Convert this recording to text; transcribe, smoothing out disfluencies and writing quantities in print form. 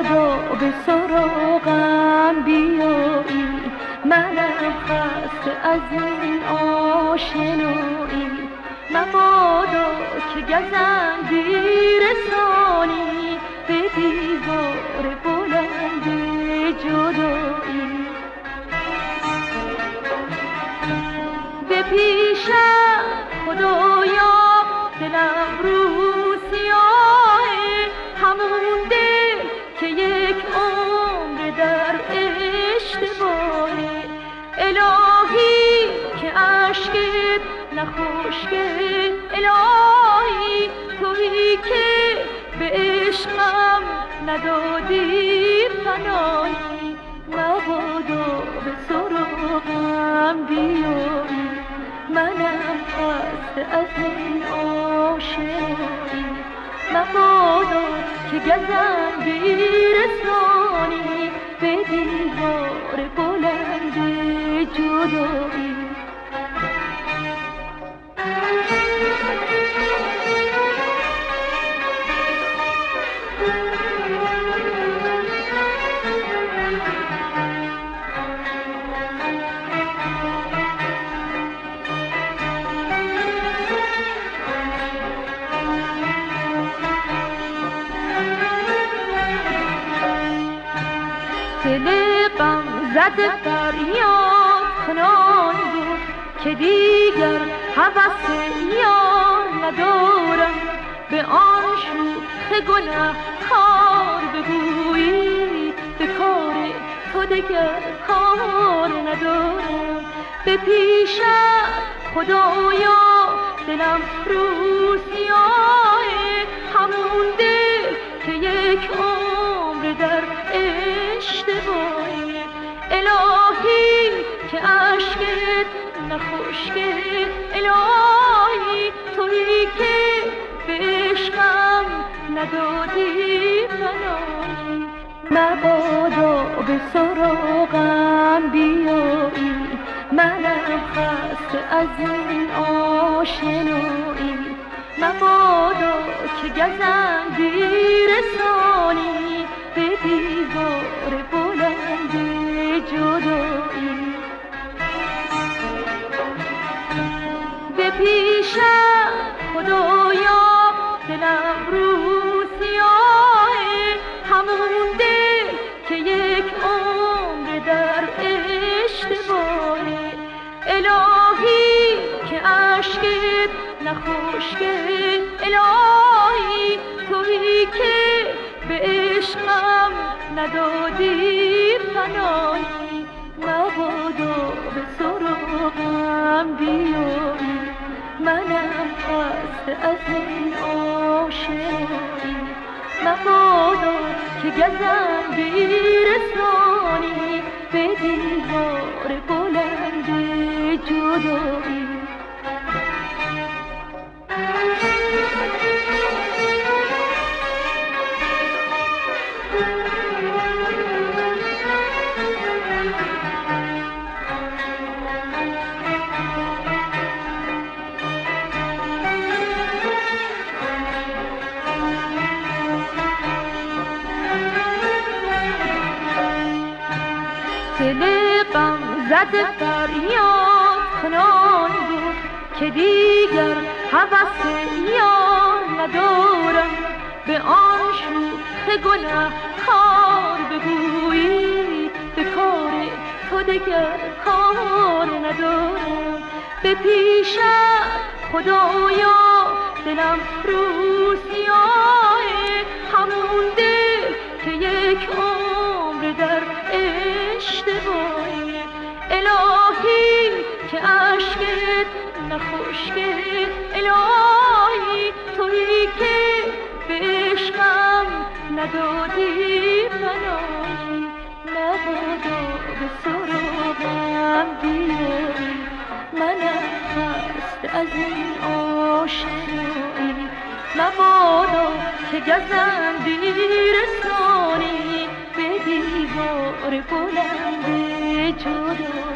مبادا به سراغم بیایی، منم خسته از این آشنایی. مبادا که گزندی رسانی به دیوار بلند جدایی. به پیشم خدایا دلم رو سیاه، همون دل که یک عمر در اشتباهه. الهی که عشقت نخشکه، الهی تویی که به عشقم ندادی پناهی. مبادا به سراغم بیایی، منم خسته از این آشنایی. مبادا که گزندی رسانی به دیوار بلند جدایی. دل غم زده فریاد کنان بود که دیگر هوس یار ندارم. به آن شوخ گنه‌کار بگویی به کار تو دگر کار ندارم. به پیشت خدایا دلم رو سیاه، همون دل که یک عمر در اشتباهی. الهی که عشقت نخشکه، الهی تویی که به عشقم ندادی پناهی. مبادا به سراغم بیایی، منم خسته از این آشنایی. مبادا که گزندی رسانی به دیوار بلند جدایی. به پیشم خدایا دلم رو سیاه، همون دل که یک عمر در اشتباهه. الهی که عشقت نخشکه، الهی تویی که به عشقم ندادی پناهی. مبادا به سراغم بیایی، منم خسته از این آشنایی. مبادا که گزندی رسانی به دیوار بلند جدایی. دل غم زده فریاد کنان بود که دیگر هوس یار ندارم. به آن شوخ گنه‌کار بگویی به کار تو دگر کار ندارم. به پیشت خدایا دلم رو سیاه، همون دل که یک عمر در اشتباهی. الهی که عشقت نخشکه، الهی تویی که به عشقم ندادی پناهی. مبادا به سراغم بیایی، منم خسته از این آشنایی. مبادا که گزندی رسانی به دیوار بلند جدایی.